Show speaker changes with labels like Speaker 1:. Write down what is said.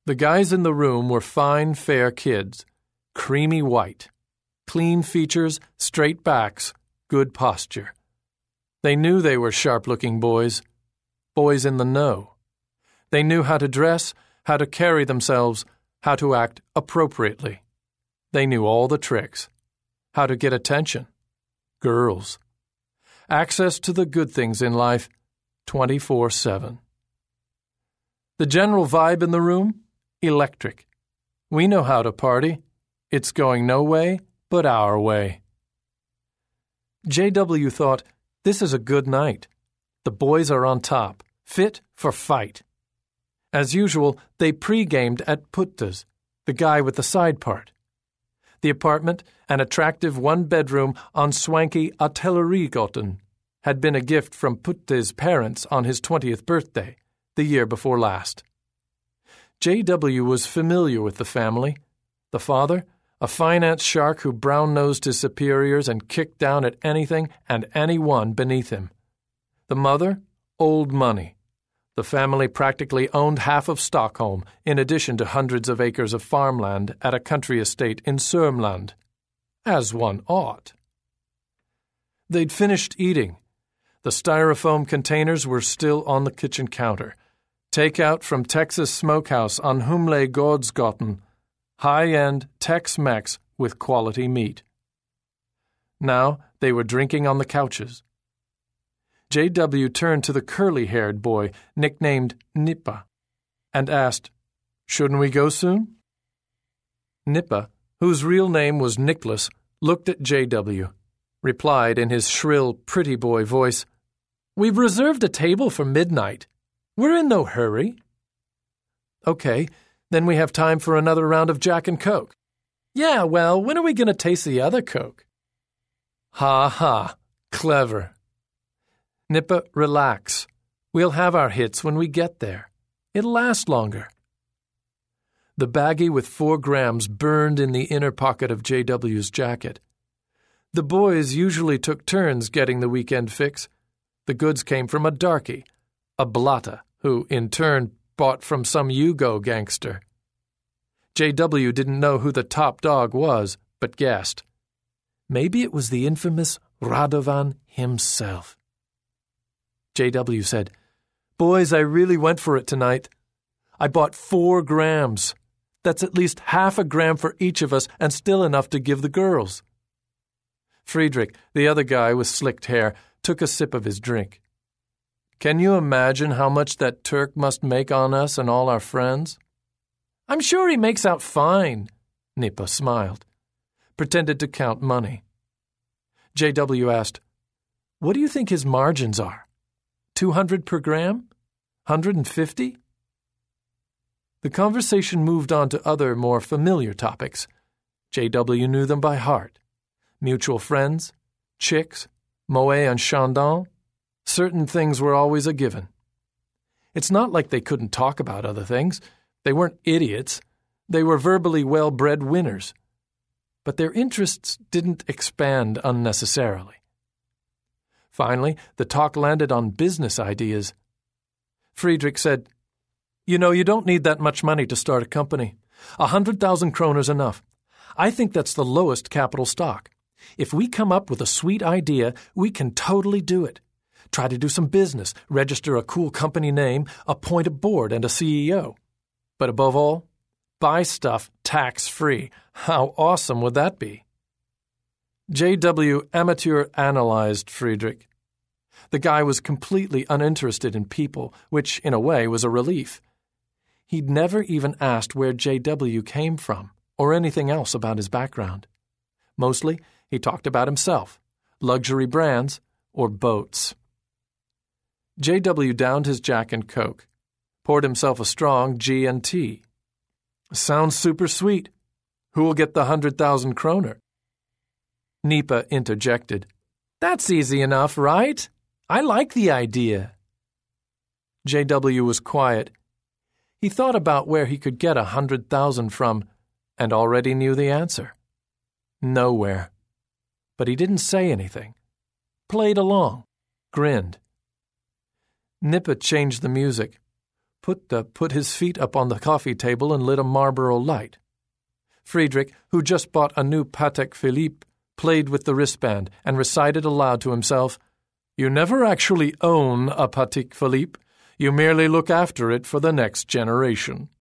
Speaker 1: The guys in the room were fine, fair kids, creamy white, clean features, straight backs, good posture. They knew they were sharp-looking boys in the know. They knew how to dress, how to carry themselves, how to act appropriately. They knew all the tricks. How to get attention. Girls. Access to the good things in life 24/7. The general vibe in the room? Electric. We know how to party. It's going no way but our way. J.W. thought, this is a good night. The boys are on top, fit for fight. As usual, they pre-gamed at Putta's, the guy with the side part. The apartment, an attractive one-bedroom on swanky Ateliergatan, had been a gift from Putta's parents on his 20th birthday, the year before last. J.W. was familiar with the family. The father, a finance shark who brown-nosed his superiors and kicked down at anything and anyone beneath him. The mother, old money. The family practically owned half of Stockholm, in addition to hundreds of acres of farmland at a country estate in Sörmland. As one ought. They'd finished eating. The styrofoam containers were still on the kitchen counter. Takeout from Texas Smokehouse on Humlegårdsgatan. High-end Tex-Mex with quality meat. Now they were drinking on the couches. J.W. turned to the curly-haired boy, nicknamed Nippa, and asked, "Shouldn't we go soon?" Nippa, whose real name was Nicholas, looked at J.W., replied in his shrill, pretty boy voice, "We've reserved a table for midnight. We're in no hurry." "Okay, then we have time for another round of Jack and Coke." "Yeah, well, when are we going to taste the other Coke?" "Ha ha, clever." "Nippa, relax. We'll have our hits when we get there. It'll last longer." The baggie with 4 grams burned in the inner pocket of J.W.'s jacket. The boys usually took turns getting the weekend fix. The goods came from a darky, a blatta, who, in turn, bought from some Yugo gangster. J.W. didn't know who the top dog was, but guessed. Maybe it was the infamous Radovan himself. J.W. said, "Boys, I really went for it tonight. I bought 4 grams. That's at least half a gram for each of us and still enough to give the girls." Friedrich, the other guy with slicked hair, took a sip of his drink. "Can you imagine how much that Turk must make on us and all our friends?" "I'm sure he makes out fine," Nippa smiled, pretended to count money. J.W. asked, "What do you think his margins are? 200 per gram? 150? The conversation moved on to other, more familiar topics. J.W. knew them by heart. Mutual friends, chicks, Moët and Chandon. Certain things were always a given. It's not like they couldn't talk about other things. They weren't idiots. They were verbally well-bred winners. But their interests didn't expand unnecessarily. Finally, the talk landed on business ideas. Friedrich said, "You know, you don't need that much money to start a company. 100,000 kroners enough. I think that's the lowest capital stock. If we come up with a sweet idea, we can totally do it. Try to do some business, register a cool company name, appoint a board and a CEO. But above all, buy stuff tax-free. How awesome would that be?" J.W. amateur analyzed Friedrich. The guy was completely uninterested in people, which, in a way, was a relief. He'd never even asked where J.W. came from, or anything else about his background. Mostly, he talked about himself, luxury brands, or boats. J.W. downed his Jack and Coke, poured himself a strong G&T. "Sounds super sweet. Who'll get the 100,000 kroner?" Nippa interjected. "That's easy enough, right? I like the idea." J.W. was quiet. He thought about where he could get 100,000 from, and already knew the answer. Nowhere. But he didn't say anything. Played along. Grinned. Nippa changed the music. Putta put his feet up on the coffee table and lit a Marlboro light. Friedrich, who just bought a new Patek Philippe, played with the wristband and recited aloud to himself, "You never actually own a Patek Philippe. You merely look after it for the next generation."